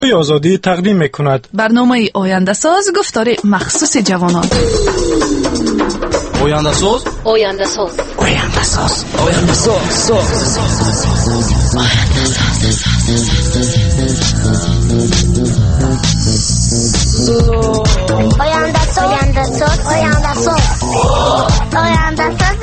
آزادی تقدیم میکند. برنامه آینده ساز گفتار مخصوص جوانان. آینده ساز، آینده ساز، آینده ساز، آینده ساز، آینده ساز، آینده ساز، آینده ساز، آینده ساز.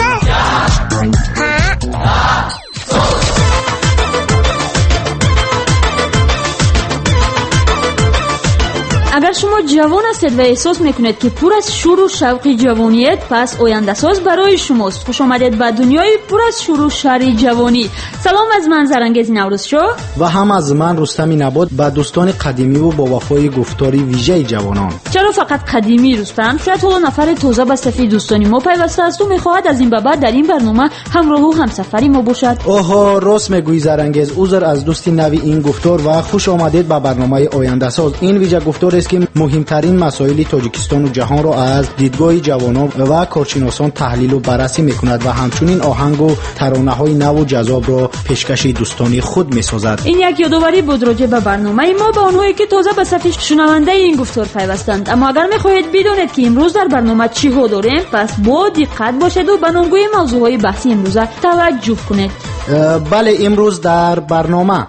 اگر شما جوان هستید و احساس میکنید که پر از شور و شوق جوانیت، پس آینده ساز برای شماست. خوش آمدید به دنیای پر از شور و شر جوانی. سلام از من زرانگیز نوروز شو و هم از من رستمی نبات به دوستان قدیمی و با وفای گفتاری ویژه جوانان. چرا فقط قدیمی رستم؟ شاید حالا نفر تازه به صفی دوستانی ما پیوسته است و میخواهد از این به بعد در این برنامه همراه و همسفری ما باشد. اوه راست میگویی زرانگیز. عذر از دوستی نوی این گفتار و خوش آمدید به برنامه آینده ساز. این ویژه گفتار است که مهمترین مسائل تاجیکستان و جهان را از دیدگاه جوانان و کارشناسان تحلیل و بررسی میکند و همچنین آهنگ و ترانه‌های نو و جذاب را پیشکش دوستانی خود میسازد. این یک یادآوری بود راجع به برنامه ما به آنهایی که تازه به صفی شنونده این گفتار پیوستند. اما اگر میخواهید بدونید که امروز در برنامه چی ها داریم، پس با دقت باشید و به نامگوی موضوعهای بحثی امروز توجه کنید. بله، امروز در برنامه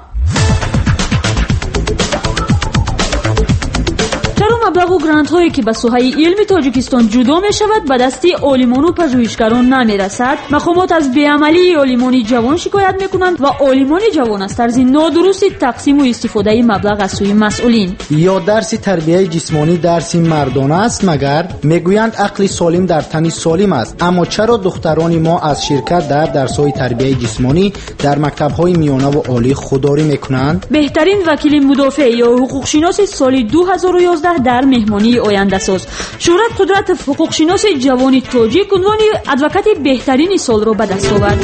مبلغ و گرانت هایی که به ساحه علم تاجیکستان جدا می شود به دستی عالمان و پژوهشگران نمی رسد. مقامات از بیعملی عالمان جوان شکایت می کنند و عالمان جوان از طرز نادرست تقسیم و استفاده مبلغ از سوی مسئولین. یا درس تربیت جسمانی درس مردانه است مگر؟ میگویند عقل سالم در تن سالم است. اما چرا دختران ما از شرکت در درس‌های تربیت جسمانی در مکتب‌های میانه و عالی خودداری میکنند؟ بهترین وکیل مدافع یا حقوق شناس سال 2011 در مهمانی آینده ساز شهرت قدرت حقوق شناس جوانی تاجیک عنوان ادوکات بهترین سال را به دست آورد.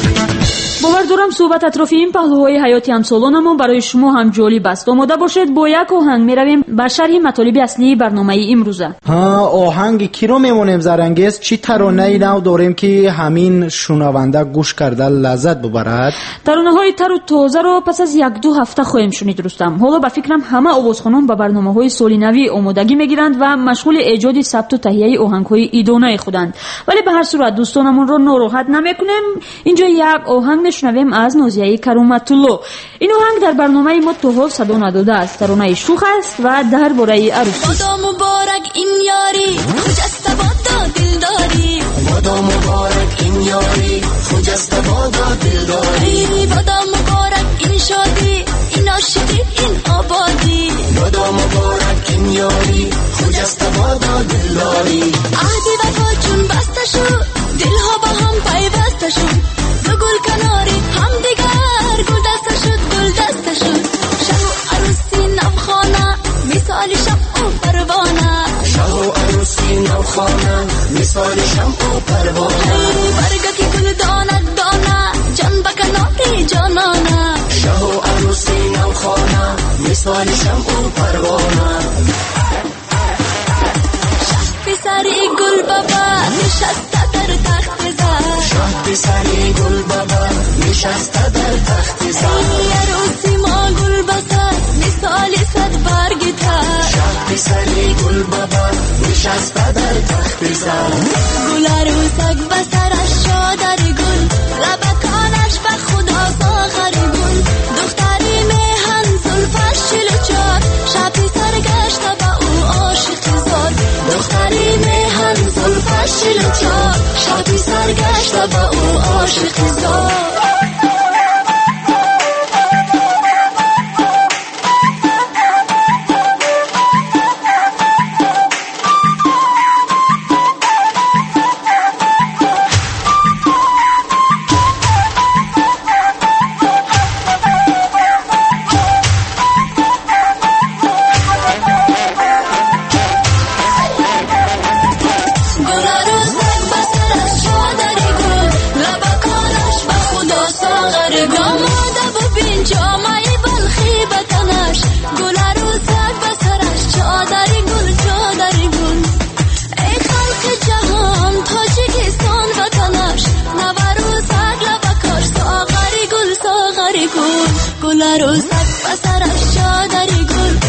باور دارم صحبت اطراف این پهلوهای حیاتی امسالانمون برای شما هم جالب است. آماده باشید با یک آهنگ میرویم بر شرح مطالب اصلی برنامه امروزه. آهنگ کی رو میمونیم زرانگیز؟ چی ترانه‌ای نو داریم که همین شنونده گوش کرده لذت ببرد؟ ترانه‌های تر و تازه رو پس از 1-2 هفته خواهیم شنید رستم. حالا به فکرم همه آوازخوانان به برنامه‌های سالی نوی آمادگی میگیرند و مشغول ایجاد ثبت و تهیه آهنگ‌های ایدانه خودند. ولی به هر صورت دوستانمون رو ناراحت نمی‌کنیم. اینجا یک آهنگ شنویم از نازیه کرامت الله. این آهنگ در برنامه ما تا حال صدا نداده است. ترانه شوخ است و درباره عروسی. بادا مبارک این یاری خجسته بادا دلداری. بادا مبارک این یاری خجسته بادا دلداری. بادا مبارک این شادی این عاشقی این آبادی. بادا مبارک این یاری خجسته بادا دلداری. عهدی وفا چون بسته شد دلها با هم پیوسته شد. دو گل کناری هم دیگر گل دسته شد گل دسته شد. شه و عروسی نوخانه مثال شمع و پروانه. شه و عروسی نوخانه مثال شمع و پروانه. برگه گل دانه دانه جان بکناری جانانه. شه و عروسی نوخانه مثال شمع و پروانه. شه پسری گل بابا نشسته در تخت زر. شه پسری گل بابا نشسته در تخت زر. عروسی ما گل بسر مثال صد برگ تر. شه پسری گل بابا نشسته در تخت زر. گل عروسک بسرش شادر گل لبکانش به خدا ساغر گل. دختری میهن زلفش شلچار شب سرگشته به او عاشق زار. دختری میهن زلفش شلچار شب سرگشته به او عاشق زار. گل عروسک بسرش شادری گل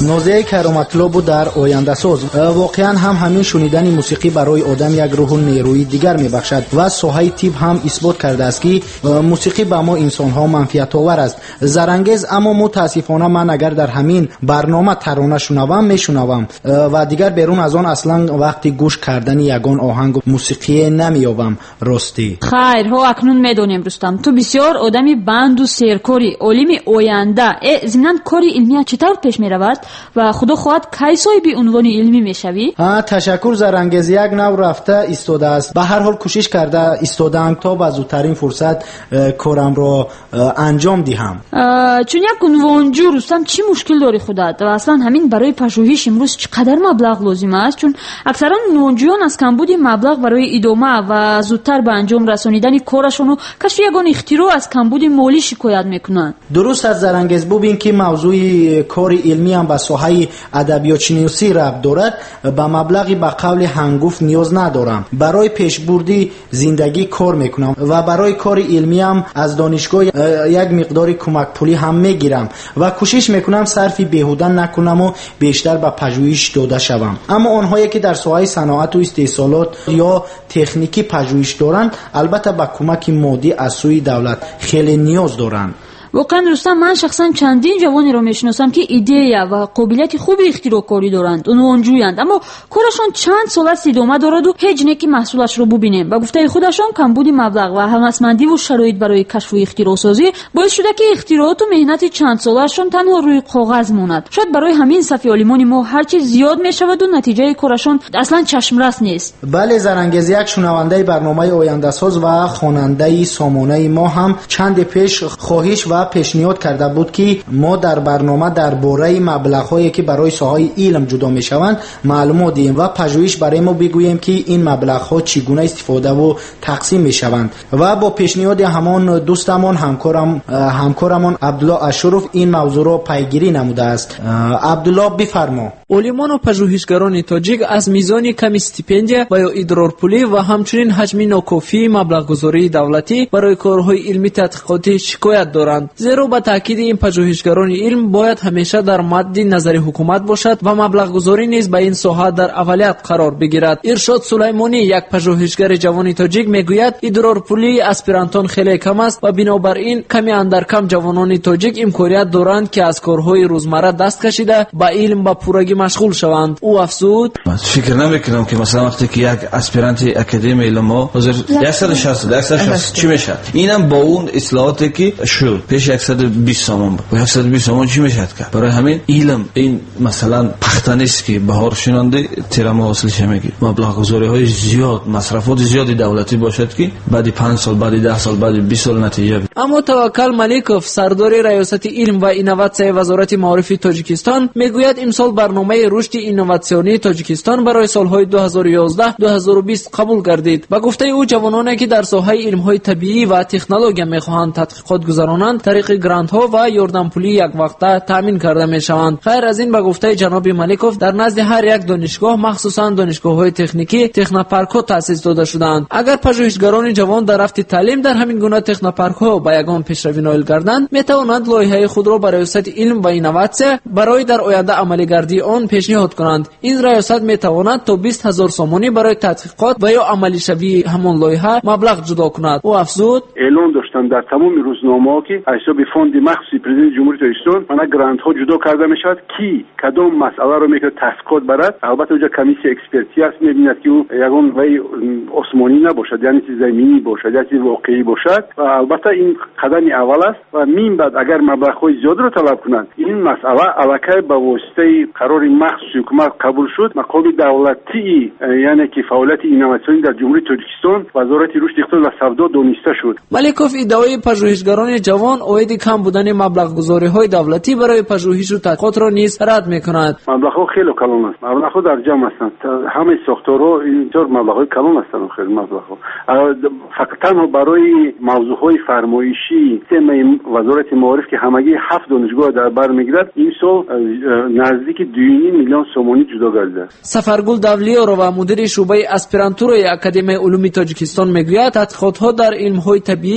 نازیه کرامت‌الله بود در آینده ساز. واقعا هم همین شنیدن موسیقی برای آدم یک روح نیروی دیگر میبخشد و ساحه طب هم اثبات کرده است که موسیقی به ما انسان‌ها منفعت آور است. زرانگیز، اما متاسفانه من اگر در همین برنامه ترانه شنوم میشنوم و دیگر بیرون از آن اصلا وقتی گوش کردن یگان آهنگ موسیقی نمییابم. راستی خیر، ها اکنون میدونیم رستم تو بسیار آدمی بند و سرکاری، عالم آینده. ضمن کاری علمی چطور پیش میرود و خدا خواهد کی صاحب عنوان علمی میشوی؟ تشکر زرانگیز، یک نو رفته ایستاده است. به هر حال کوشش کرده ایستادم تا به زودترین فرصت کارم را انجام دهم. چون یک عنوانجو رستم چی مشکل داری خودت و اصلا همین برای پژوهش امروز چقدر مبلغ لازم است؟ چون اکثرا عنوانجویان از کمبود مبلغ برای ادامه و زودتر به انجام رسانیدن کارشون و کشف یگان اختراع از کمبود مالی شکایت میکنند. درست از زرانگیز، ببین که موضوع کار علمی هم به ساحه ادبیات شناسی ربط دارد. به مبلغی به قول هنگفت نیاز ندارم. برای پیشبردی زندگی کار میکنم و برای کار علمی هم از دانشگاه یک مقدار کمک پولی هم میگیرم و کوشش میکنم صرفی بیهوده نکنم و بیشتر به پژوهش داده شوم. اما آنهایی که در ساحه صنعت و استحصالات یا تکنیکی پژوهش دارند البته به کمک مادی از سوی دولت خیلی نیاز دارند. واقعا رستم، من شخصا چندین جوانی را میشناسم که ایده و قابلیت خوبی اختراع کاری دارند، عنوانجویند، اما کارشان چند سال است ادامه دارد و هیچ نکی محصولش را ببینیم. و گفته خودشان کمبود مبلغ و همسمندی و شرایط برای کشف و اختراع سازی باعث شده که اختراعات و مهنت چند ساله‌شان تنها روی کاغذ ماند. شاید برای همین صف عالمان ما هر چیز زیاد میشود و نتیجه کارشان اصلا چشمرس نیست. بله زرانگیز، یک شنونده برنامه آینده ساز و خواننده سامانه ما هم چند پیش خواهش و پیشنهاد کرده بود که ما در برنامه درباره مبلغ‌هایی که برای ساحه علم جدا میشوند معلومات دهیم و پژوهش برای ما بگوییم که این مبلغ‌ها چگونه استفاده و تقسیم میشوند. و با پیشنهاد همان دوستمان همکارمان عبدالله اشرف این موضوع را پیگیری نموده است. عبدالله بفرما. عالمان و پژوهشگران تاجیک از میزان کم استیپندیا و یا ادرارپولی و همچنین حجم ناکافی مبلغ‌گذاری دولتی برای کارهای علمی تحقیقاتی شکایت دارند. زیرا با تاکید این پژوهشگران علم باید همیشه در مد نظر حکومت باشد و مبلغ‌گذاری نیز به این ساحه در اولویت قرار بگیرد. ارشاد سلیمانی، یک پژوهشگر جوان تاجیک، میگوید ادرارپولی اسپرانتان خیلی کم است و بنابراین کمی اندر کم جوانان تاجیک امکانیت دارند که از کارهای روزمره دست کشیده با علم به پورگی مشغول شوند. او افزود: فکر نمیکنم که مثلا وقتی که یک اسپرانت اکادمی علم حاضر 160 چی میشه؟ اینم با اون اصلاحاتی که شد پیش 120 سامان بود. 120 سامان چی میشد که برای همین علم این مثلا پختنی است که بهار شنونده تیرما حاصلش میگیره. مبلغ گذاری های زیاد، مصرفات زیادی دولتی باشد که بعد 5 سال، بعد 10 سال، بعد 20 سال نتیجه بده. اما توکل ملیکوف، سردار ریاست علم و اینوواسیون وزارت معارف تاجیکستان، میگوید امسال برنامه رشد اینوواسیونی تاجیکستان برای سالهای 2011-2020 قبول گردید. با گفته او جوانانی که در ساحه علم‌های طبیعی و تکنولوژی می‌خواهند تحقیقات گذرانند طریق گرانت‌ها و یاردم پولی یک وقته تامین کرده می‌شوند. خیر از این با گفته جناب ملیکوف در نزد هر یک دانشگاه، مخصوصاً دانشگاه‌های تکنیکی، تکنوپارک‌ها تأسیس داده شدند. اگر پژوهشگران جوان در رفت تعلیم در همین گونه تکنوپارک‌ها با یگان پیشروی نایل گردند، می‌توانند لایحه خود را برای ریاست علم و اینوواسیون برای در آینده عملی گردی آن پیشنهاد کنند. این ریاست می‌تواند تا 20000 سومانی برای تحقیقات و یا عملی شوی همان لایحه مبلغ جدا کند. او افزود: اعلان داشتن در تمام روزنامه‌ها که از حساب فوند مخصوصی پرزیدنت جمهوری تاجیکستان من گرانت ها جدا کرده میشد کی کدام مسئله رو میکنه تحقیقات برد. البته اونجا کمیسی اکسپرتی است، میبیند که او یگان وی عثمانی نباشد، یعنی چیز زمینی باشد، یعنی چیز واقعی باشد و البته این قدم اول است و مین بعد اگر مبلغ‌های زیاد رو طلب کنند این مسئله الکی به واسطه قرار مخصوص حکومت قبول شد. مقام دولتی یعنی که فعالیت اینوواسیونی در جمهوری تاجیکستان وزارت رشد اقتصاد و سودا دانسته شد. ملیکوف ادعای پژوهشگران جوان اوید کم بودن مبلغ‌گذاری‌های دولتی برای پژوهش و تحقیقات را نیز رد می‌کند. مبلغ‌ها خیلی کلان است. مبلغ‌ها در جمع هستند. همه ساختارها اینطور مبلغ‌های کلان هستند. خیلی مبلغ‌ها فقط تنها برای موضوع‌های فرمایشی تیم وزارت معارف که همگی 7 دانشگاه در بر می‌گیرد این سال نزدیک 2.5 میلیون سومانی جدا گردیده. سفرگل داولیارو و مدیر شعبه اسپرانتورای اکادمی علوم تاجیکستان میگوید تحقیقات‌ها در علم‌های طبیعی مبلغ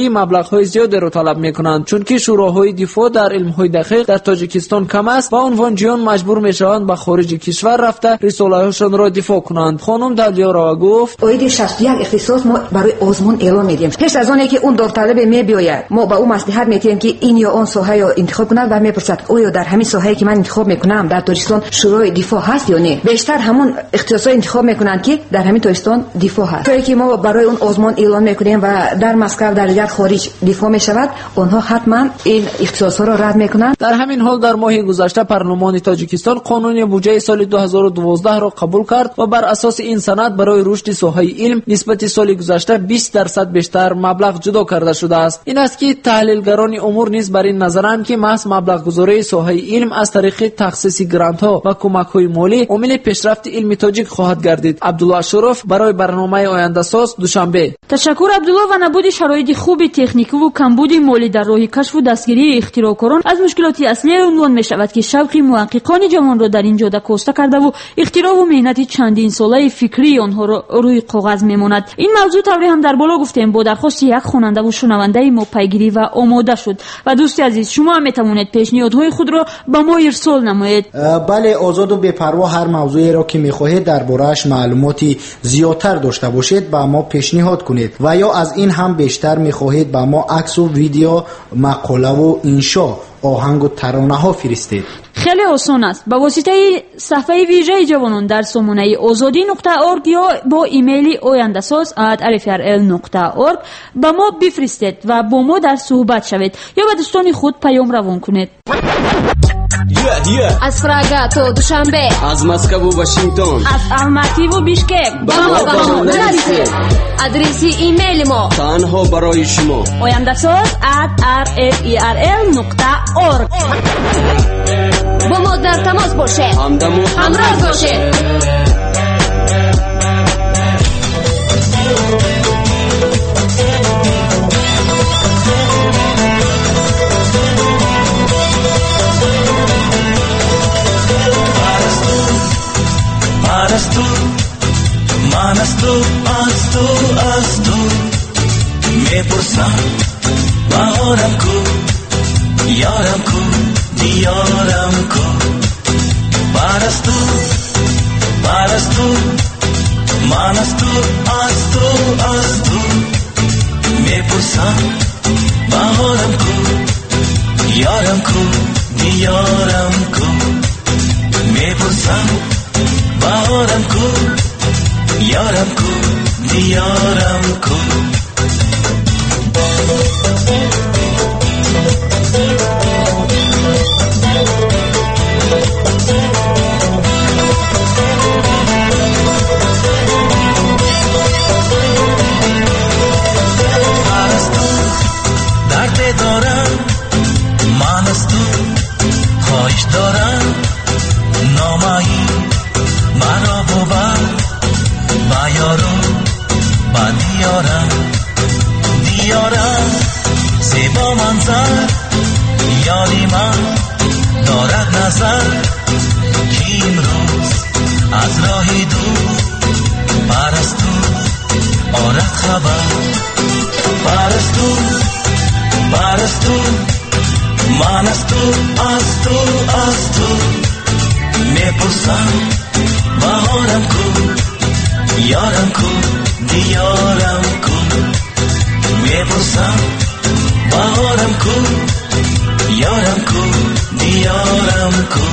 مبلغ‌های زیادی را طلب می‌کنند، چون که شوراهای دفاع در علم‌های دقیق در تاجیکستان کم است و عنوانجویان مجبور می‌شوند به خارج کشور رفته رساله‌هاشان را دفاع کنند. خانم دلیارا گفت: اوید 61 اختصاص ما برای آزمون اعلام می‌دیم. پیش از آنکه اون داوطلب می‌بیاید ما با او مصلحت می‌کنیم که این یا آن ساحه یا انتخاب کند و می‌پرسد آیا در همین ساحه‌ای که من انتخاب می‌کنم در تاجیکستان شورای دفاع هست یا نه. بیشتر همون اختصاصات انتخاب می‌کنند که در همین تاجیکستان دفاع هست. چون که ما برای اون آزمون اعلام می‌کنیم و در مسکو در دیگر خارج دفاع می‌شود، آنها حتما این اختصاصات را رد می‌کنند. در همین حال در ماه گذشته پارلمان تاجیکستان قانون بودجه سال 2012 را قبول کرد و بر اساس این سند برای رشد ساحه علم نسبت سال گذشته 20% بیشتر مبلغ جدا کرده شده است. این است که تحلیلگران امور نیز بر این نظرند که محض مبلغ گذاری ساحه علم از طریق تخصیص گرانت‌ها و کمک‌های مالی عامل پیشرفت علم تاجیک خواهد گردید. عبدالله شرف برای برنامه آینده ساز دوشنبه. تشکر عبدالله. و نبود شرایط خوب تکنیکی و کمبود مالی در راه کشف و دستگیری اختراعکاران از مشکلات اصلی عنوان می‌شود که شوق محققان جوان را در این جاده کاسته کرده و اختراع و مهنت چندین ساله فکری آنها را روی کاغذ میماند. این موضوع طوری هم در بالا گفتیم با درخواست یک خواننده و شنونده ما پیگیری و آماده شد. و دوستی عزیز، شما هم میتوانید پیشنهادهای خود را به ما ارسال نمایید. بله، آزاد و بی‌پروا هر موضوعی را که میخواهید درباره‌اش معلوماتی زیادتر داشته باشید با ما پیشنهاد کنید و یا از این هم بیشتر میخواهید با ما عکس و ویدیو، مقاله و انشا، آهنگ و ترانه ها فرستید. خیلی آسان است. با واسطه صفحه ویژه جوانان در سامانه azadi.org یا با ایمیل oyandasaz@rfrl.org با ما بفرستید و با ما در صحبت شوید یا به دوستان خود پیام روان کنید. از پراگا تا دوشنبه، از مسکو و واشنگتن، از الماتی و بیشکک با ما نرسید. آدرس ایمیل ما تنها برای شما oyandasaz@rfrl.org. با ما در تماس باشه، همراه باشه. من از تو میپرسم بهارم کو، یارم کو، دیارم کو. من از تو میپرسم بهارم کو، یارم کو، دیارم کو. میپرسم بهارم کو، یارم کو، دیارم کو. من از تو خواهش دارم، نامایی مرا بود با یارم، با دیارم زیبا منظر، یاری من دارد نظر که امروز از راهی دور پرستو آرد خبر. پرستو من از تو میپرسم بهارم کو، یارم کو، دیارم کو. میپرسم بهارم کو، یارم کو، دیارم کو.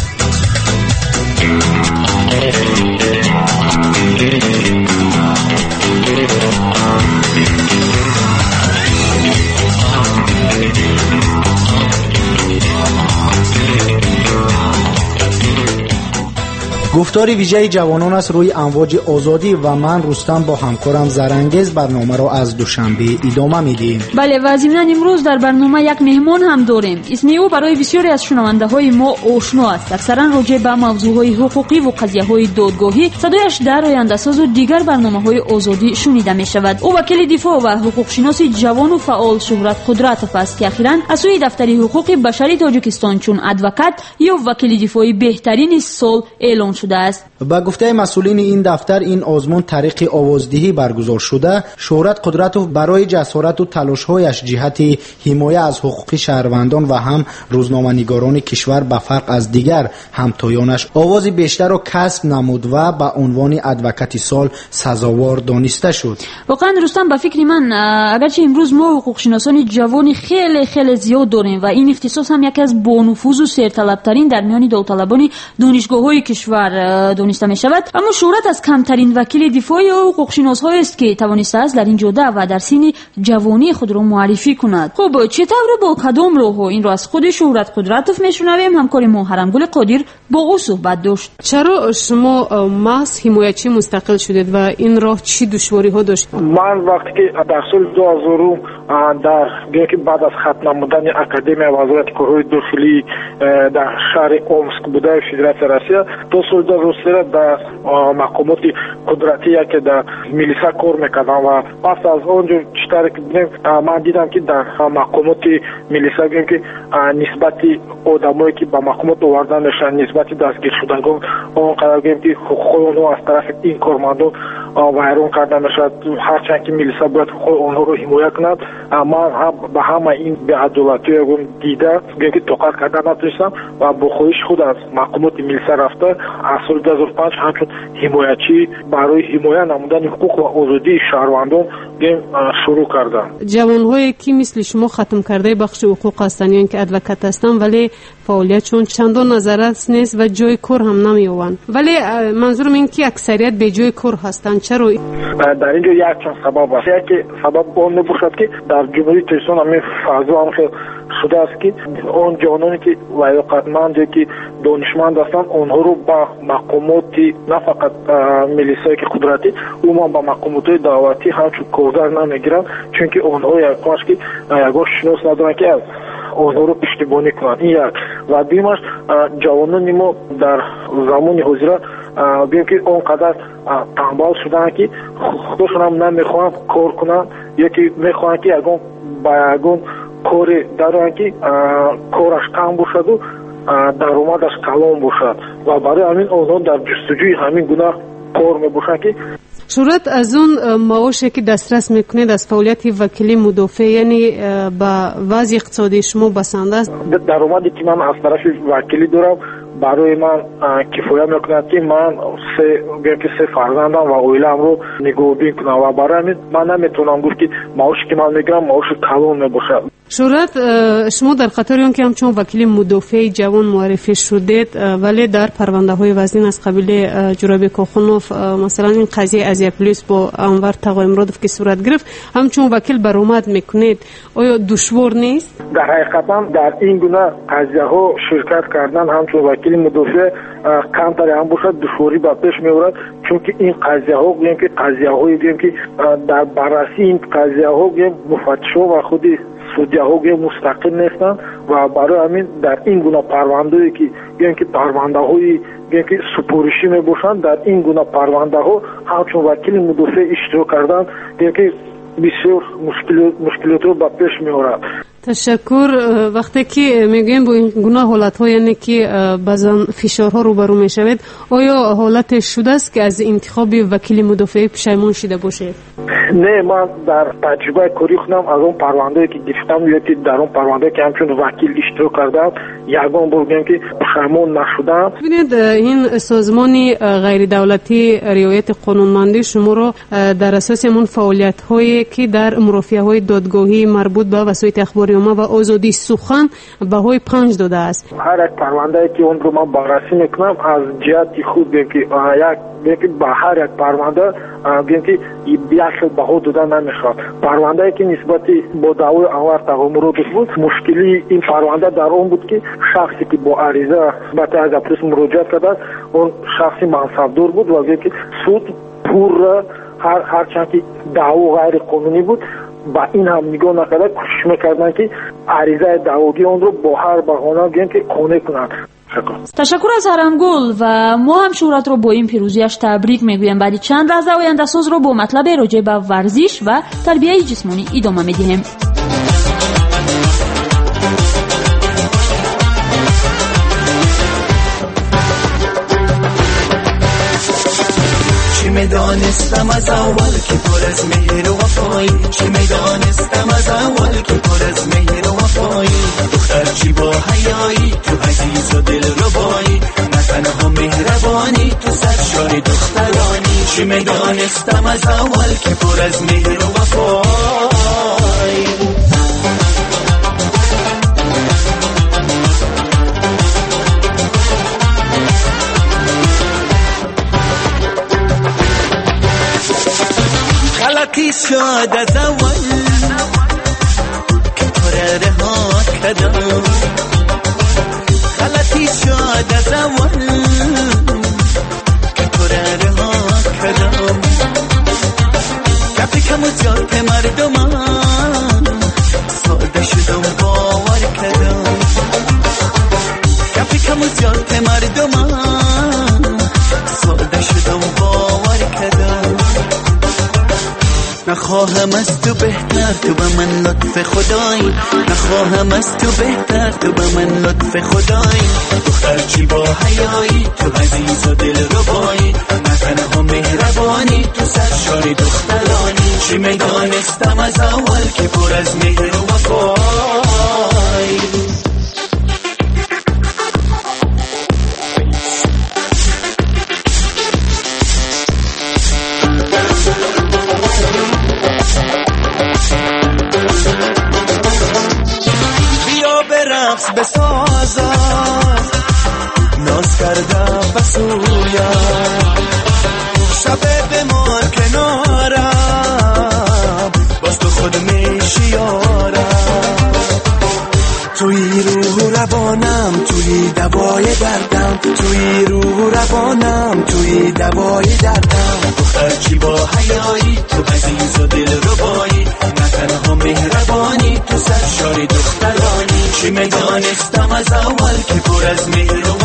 گفتار ویژه جوانان است روی امواج آزادی و من رستم با همکارم زرنگز برنامه را از دوشنبه ادامه میدیم. بله، و ضمناً امروز در برنامه یک مهمان هم داریم. اسم او برای بسیاری از شنونده های ما آشنا است. اکثرا راجع به موضوع های حقوقی و قضیه های دادگاهی صدایش در آینده ساز و دیگر برنامه های آزادی شنیده می شود. او وکیل دفاع و حقوق شناس جوان و فعال شهرت قدرتوف است که اخیراً از سوی دفتر حقوق بشری تاجیکستان چون ادوکات یا وکیل دفاعی بهترین سال اعلان شد. شده است. با گفته مسئولین این دفتر، این آزمون طریق آوازدهی برگزار شده. شهرت قدرتوف برای جسارت و تلاش‌هایش جهت حمایت از حقوق شهروندان و هم روزنامه‌نگاران کشور به فرق از دیگر همتایانش آواز بیشتر را کسب نمود و به عنوان ادوکات سال سزاوار دانسته شد. واقعا رستم، به فکر من اگرچه امروز ما حقوق‌شناسان جوانی خیلی زیاد داریم و این اختصاص هم یکی از با نفوذ و سرطلبترین در میان داوطلبان دانشگاه‌های کشور دانسته می شود، اما شهرت از کمترین وکیل دفاع حقوق‌شناس‌هایی است که توانسته است در این جاده و در سین جوانی خود را معرفی کند. خب چطور با کدام راه این را از خود شهرت قدرتوف میشنویم؟ همکار ما حرمگل قادر با او صحبت داشت. چرا شما محض حمایتچی مستقل شدید و این راه چی دشواری‌ها داشت؟ من وقتی که در سال 2000 در که بعد از ختم نمودن اکادمی وزارت کارهای داخلی در شهر اومسک بوده فدراسیون روسیه، تا سال 2003 در مقامات قدرتی که در میلیسا کار میکردم و پس از اونجا چطور که دیدم من دیدم که در مقامات میلیسا که نسبت آدمایی که به مقامات آوردن میشن، نسبت دستگیر شدگان اونقدر که حقوق اونها از طرف این کارمندان ویران کرده میشد. هرچند که میلیسا باید حقوق اونها رو حمایت کند، اما به همه این بی‌عدالتی رو دیده که طاقت کردن نتونستم و با خودش خود از مقامات میلیسا رفته. از سال 2005 همچون حمایتچی برای حمایت نمودن حقوق و آزادی شهروندان شروع کردن. جوان‌هایی که مثل شما ختم کرده بخش حقوق هستند یا اینکه ادوکات هستند ولی فعالیتشون چندان نظرت نیست و جای کار هم نمی‌یابند، ولی منظورم این که اکثریت به جای کار هستند. چرا؟ در اینجا یک چند سبب است. یکی سبب اون باشد که در جمهوری ترکستان همین فضا هم خیلی شده است که اون جوانانی که لیاقتمند که دانشمند هستند اونها رو با مقامات نه فقط میلیسای که قدرتی عموما با مقامات دعوتی همچون کارگر نمیگیرند، چون که اونها یکاش که یکاش شناس ندارن که اونها رو پشتیبانی کنند. این یک. و دیمش جوانان ما در زمان حاضر بیم که اونقدر تنبال شدن که خودشون هم نمیخوان کار کنن، یکی میخوان که با یکون کاری دارن که کارش کم باشد و درآمدش کلان باشد و برای همین اونها در جستجوی همین گونه کار میباشن. که شهرت از اون معاشی که دسترس میکنید از فعالیت وکیلی مدافع، یعنی با وضع اقتصادی شما بسنده است؟ درآمدی که من از طرف وکیلی دارم برای من کفایت میکند که من سه فرزندم و اویلم رو نگهداری کنم و برای همین من نمیتونم گفت که معاشی که من میگیرم معاش کلان میباشد. شهرت، شما در قطار اون که همچون وکیل مدافع جوان معرفی شدید ولی در پرونده های وزین از قبیل جورابی کوخونوف، مثلا این قضیه از پلیس با انور تقایمرادوف که صورت گرفت، همچون وکیل برآمد میکنید، آیا دشوار نیست؟ در حقیقتا در این گونه قضیه ها شرکت کردن همچون وکیل مدافع کمتر هم باشد دشواری به پیش میآورد، چون که این قضیه ها گویم که قضیه هایی گویم که در بررسی این قضیه ها گویم مفتشا و خودی سودیا ها مستقل نیستند و برای همین در این گونه پرونده‌ای که گویم که پرونده های گویم که سپارشی میباشند، در این گونه پرونده ها همچون وکیل مدافع اشتراک کردن گویم که بسیار مشکلات رو به پیش میآورد. تشکر. وقتی که میگیم با این گونه حالت‌ها یعنی که بعضن فشارها روبرو میشوید، آیا حالت شده است که از انتخاب وکیل مدافع پشیمون شده باشه؟ نه، من در تجربه کاری خودم از اون پرونده‌ای که گرفتم یا که در اون پرونده که همچون وکیل اشتراک کردم یگان بار میگم که پشیمون نشدم. ببینید این سازمان غیر دولتی رعایت قانونمندی شما رو در اساس همون فعالیت‌هایی که در مرافعه‌های دادگاهی مربوط به وسایل اخباری و آزادی سخن بهای 5 داده است. هر یک پرونده که اون رو من بررسی میکنم از جهت خود بگم که به هر یک پرونده بگم که یک بها داده نمیشود. پرونده که نسبتی با دعوای انور تقایمرادوف بود، مشکلی این پرونده در اون بود که شخصی که با عریضه از پلیس مراجعه کرده اون شخصی منصبدار بود و بگم که سود پور هرچند که دعوا غیر قانونی بود با این هم نگاه نکرده کوشش میکردن که عریضه دعوایی اون رو با هر بهانه بگن که قانع کنند. تشکر از حرمگل و ما هم شهرت رو با این پیروزیش تبریک میگویم. بعد چند لحظه آینده ساز رو با مطلب راجع به ورزش و تربیت جسمانی ادامه میدیم. چه میدانستم از اول که پر از مهر و وفایی، چه میدانستم از اول که پر از مهر و وفایی. دختر چی با حیایی تو عزیز و دل ربایی، نه تنها مهربانی تو سرشار دخترانی. چه میدانستم از اول که پر از مهر و وفایی. غلطی شد از اول که تو را رها کردم، غلطی شد از اول که تو را رها کردم. کفی کم و زیاد مردمان ساده شدم باور کردم، کفی کم و زیاد مردمان ساده شدم باور کردم. نخواهم از تو بهتر تو به من لطف خدایی، نخواهم از تو بهتر تو به من لطف خدایی. دختر چی با حیایی تو عزیز و دل ربایی، نه تنها مهربانی تو سرشار دخترانی. چی میدانستم از اول که پر از مهر و وفایی. رقص بسازم ناز کردم بسویم، شب بمان کنارم باز تو خود میشی یارم. توی روح روانم توی دوای دردم، توی روح روانم توی دوای دردم. دختر چی با حیایی تو عزیز و دل ربایی، نه تنها مهربانی تو سرشار دخترانی. چی میدانستم از اول که پر از مهر و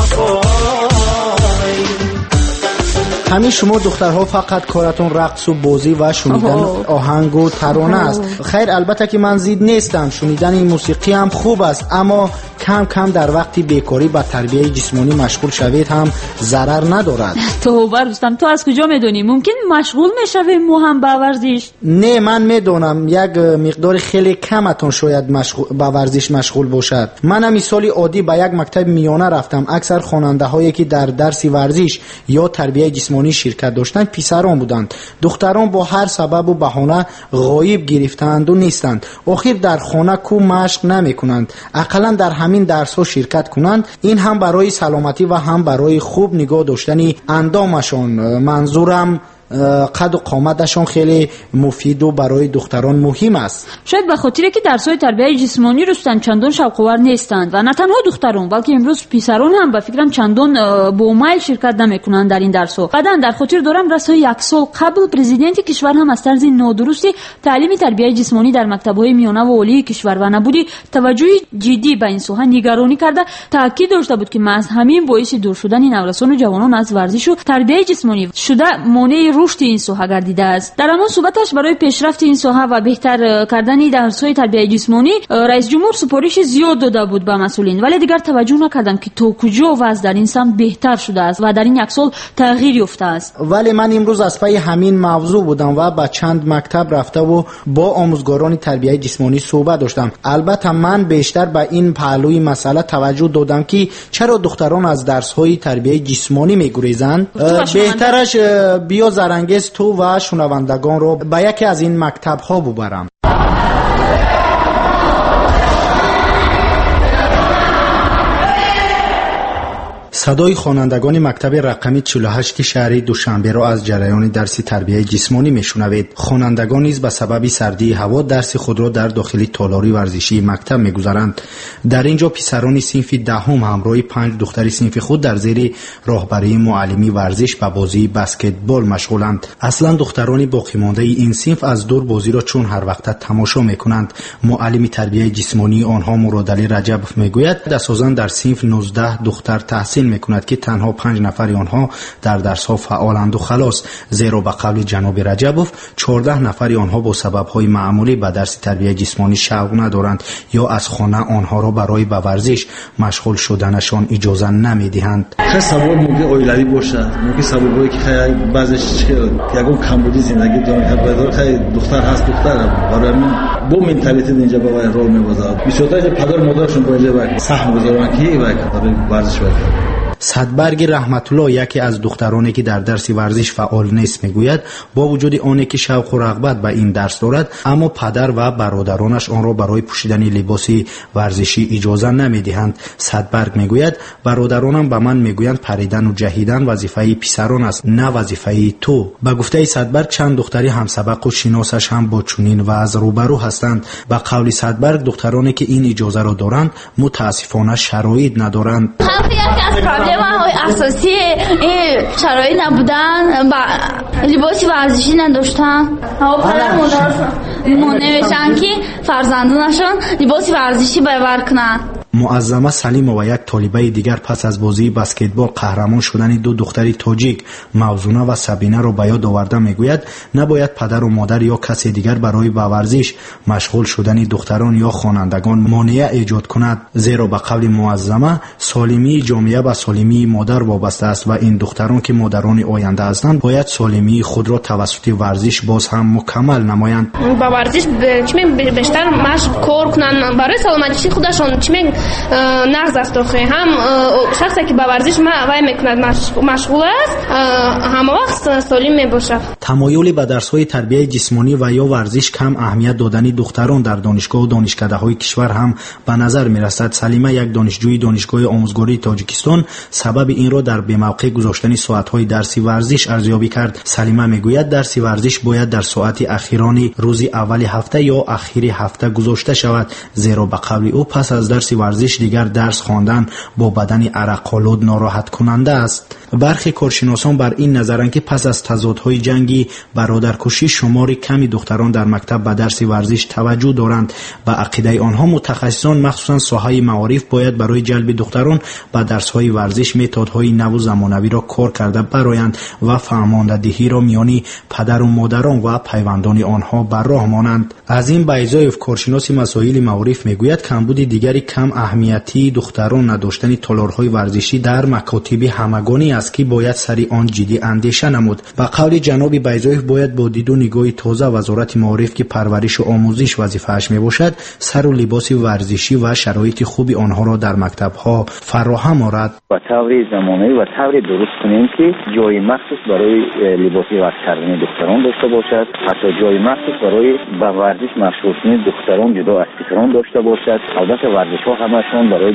وفایی. همین شما دخترها فقط کارتون رقص و بازی و شنیدن آهنگ و ترانه است. خیر البته که من زید نیستم، شنیدن این موسیقی هم خوب است، اما کم کم در وقتی بیکاری با تربیت جسمانی مشغول شوید هم ضرر ندارد. تو برستم تو از کجا میدونی؟ ممکن مشغول میشویم مو هم با ورزش؟ نه من میدونم یک مقدار خیلی کمتون شاید با ورزش مشغول باشد. من هم مثال عادی به یک مکتب میانه رفتم. اکثر خواننده هایی که در درس ورزش یا تربیت جسمانی شرکت داشتند پسران بودند. دختران با هر سبب و بهانه غایب گرفتند و نیستند. آخر در خانه کو مشق نمیکنند، اقلا در همین درس ها شرکت کنند. این هم برای سلامتی و هم برای خوب نگاه داشتن اندامشان. منظورم قد و قامتشان خیلی مفید و برای دختران مهم است. شاید به خاطری که درس‌های تربیت جسمانی رستن چندان شوق‌آور نیستند و نه تنها دختران بلکه امروز پسران هم به فکرم چندان با میل شرکت نمی‌کنند در این درس‌ها. بعداً در خاطر دارم رسای یک سال قبل پرزیدنت کشور هم از طرز نادرستی تعلیم تربیت جسمانی در مکتب‌های میانه و عالی کشور و نبودی توجه جدی به این سوحه نگرانی کرده تاکید داشته بود که محض همین باعث دور شدن نوجوانان و جوانان از ورزش و تربیت جسمانی شده مانع رشد این سوحه گردیده است. در همان صحبتش برای پیشرفت این سوحه و بهتر کردن درس‌های تربیت جسمانی رئیس جمهور سپارش زیاد داده بود به مسئولین، ولی دیگر توجه نکردند که تا کجا وضع در این سمت بهتر شده است و در این یک سال تغییر یافته است. ولی من امروز از پای همین موضوع بودم و به چند مکتب رفته و با آموزگاران تربیت جسمانی صحبت داشتم. البته من بیشتر به این پهلوی مسئله توجه دادم که چرا دختران از درس‌های تربیت جسمانی می‌گریزند. بهترش بیا زرنگز تو و شنوندگان رو به یکی از این مکتب‌ها ببرم. صدای خوانندگان مکتب رقمی 48 شهر دوشنبه را از جریان درس تربیت جسمانی میشنوید. خوانندگان نیز به سبب سردی هوا درس خود را در داخل تالاری ورزشی مکتب میگذارند. در اینجا پسران صنف دهم همراه 5 دختر صنف خود در زیر راهبری معلمی ورزش به بازی بسکتبال مشغولند. اصلا دختران باقی مانده این صنف از دور بازی را چون هر وقت تماشا میکنند. معلم تربیت جسمانی آنها مراد علی رجب میگوید اساساً در صنف 19 دختر تحصیل میکند که تنها 5 نفر آنها در درس‌ها فعالند و خلاص، زیرا به قول جناب رجبوف 14 نفر آنها با سبب‌های معمولی به درس تربیت جسمانی شوق ندارند یا از خانه آنها را برای به ورزش مشغول شدنشان اجازه نمی‌دهند. خیلی سوال ممکن اویلری باشد، ممکن سببایی که خیلی بعضیش یکم کمبودی زندگی دارن، خیلی دختر هست دختر برای من با منتالیتی اینجا با رول می‌بازد. بیشتر پدر مادرشون باید سهم گذارن که برای ورزش بکنن. صدبرگ رحمت الله یکی از دخترانی که در درس ورزش فعال نیست میگوید با وجود آنی که شوق و رغبت به این درس دارد اما پدر و برادرانش آن را برای پوشیدن لباس ورزشی اجازه نمیدهند. صدبرگ میگوید برادرانم به من میگویند پریدن و جهیدن وظیفه پسران است نه وظیفه تو. به گفته صدبرگ چند دختری همسبق و شناسش هم با چنین وضع روبرو هستند. به قول صدبرگ دخترانی که این اجازه را دارند متاسفانه شرایط ندارند. پروبلم‌های اساسی این شرایط نبودن با لباس ورزشی نداشتن. پدر مادر نوشتن که فرزندانشون لباس ورزشی باور کنن. معظمه سلیمه و یک طالبه دیگر پس از بازی بسکتبال قهرمان شدن 2 دختری تاجیک موزونه و سبینه را به یاد آورده میگوید نباید پدر و مادر یا کسی دیگر برای به ورزش مشغول شدن دختران یا خوانندگان مانع ایجاد کند، زیرا به قول معظمه سالمی جامعه به سالمی مادر وابسته است و این دختران که مادران آینده هستند باید سالمی خود را توسط ورزش باز هم مکمل نمایند. با ورزش بیشتر مشغول کار کنند برای سلامتی خودشون. نقض است هم شخصی که با ورزش وای میکند مشغول است همه وقت سالم میباشد. تمایل به درس‌های تربیت جسمانی و یا ورزش کم اهمیت دادن دختران در دانشگاه و دانشکده‌های کشور هم به نظر میرسد. سلیمه یک دانشجوی دانشگاه آموزگاری تاجیکستان سبب این را در بی‌موقع گذاشتن ساعت‌های درسی ورزش ارزیابی کرد. سلیمه میگوید درسی ورزش باید در ساعت اخیران روز اول هفته یا اخیر هفته گذاشته شود، زیرا به قول او پس از درس ورزش دیگر درس خواندن با بدن عرق‌آلود ناراحت کننده است. برخی کارشناسان بر این نظرند که پس از تضادهای جنگی برادرکشی شمار کمی دختران در مکتب به درس ورزش توجه دارند. به عقیده آنها متخصصان مخصوصا ساحه معارف باید برای جلب دختران به درس‌های ورزش متدهای نو و زمانوی را کار کرده برآیند و فهماندهی را میان پدر و مادران و پیوندان آنها بر راه مانند. از این بیضایف کارشناس مسائل معارف میگوید کمبود دیگری کم اهمیتی دختران نداشتن تالارهای ورزشی در مکاتب همگانی است که باید سری آن جدی اندیشه نمود. به قول جناب بیضایف باید با دید و نگاه تازه وزارت معارف که پرورش و آموزش وظیفه‌اش میباشد سر و لباس ورزشی و شرایط خوبی آنها را در مکتب‌ها فراهم آورد. با طور زمانه‌ای و طور درست کنیم که جای مخصوص برای لباس ورزش کردن دختران داشته باشد، حتی جای مخصوص برای به ورزش مشغول شدن دختران جدا از پسران داشته باشد. البته ورزش‌ها همشون برای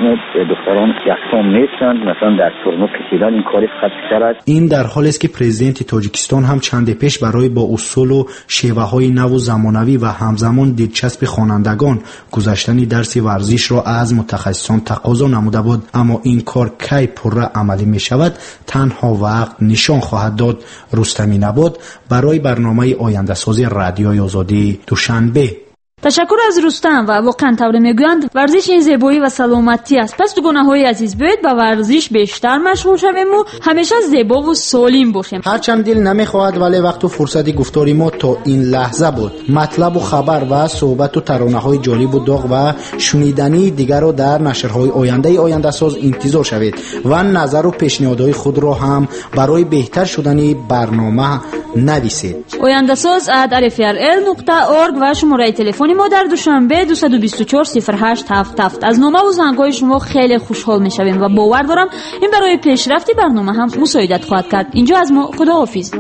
دختران یکسان نیستند، مثلا در تورنو کشیدن این کاری خط بیشتر است. این در حالی است که پرزیدنت تاجیکستان هم چند پیش برای با اصول و شیوه‌های نو و زمانوی و همزمان دلچسب خوانندگان گذاشتن درس ورزش را از متخصصان تقاضا نموده بود، اما این کار کی پرره عملی می شود تنها وقت نشان خواهد داد. رستمی نبات برای برنامه آینده سازی رادیوی آزادی دوشنبه. تشکر از رستم و واقعا طور میگویند ورزش این زیبایی و سلامتی است. پس دوگانه‌های عزیز بیایید با ورزش بیشتر مشغول شویم و همیشه زیبا و سالم باشیم. هرچند دل نمیخواهد ولی وقت و فرصت گفتاری ما تا این لحظه بود. مطلب و خبر و صحبت و ترانه‌های جالب و داغ و شنیدنی دیگر را در نشرهای آینده ساز انتظار شوید و نظر و پیشنهادهای خود را هم برای بهتر شدن برنامه نویسید. آینده ساز @rfrl.org و شماره تلفن ما در دوشنبه 224-0877. از نامه و زنگ‌های شما خیلی خوشحال می‌شویم و باور دارم این برای پیشرفت برنامه هم مساعدت خواهد کرد. اینجا از ما خداحافظ.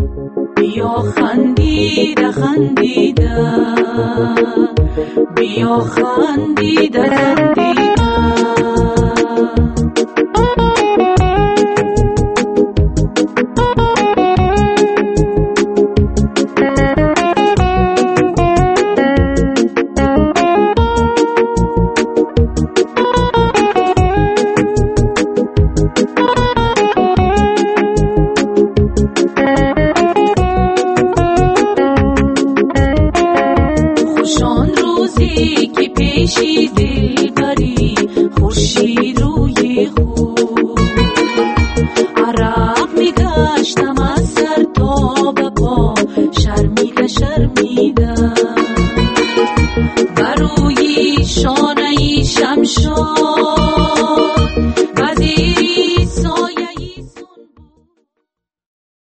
بیا خندیده خندیده بیا خندیده خندیده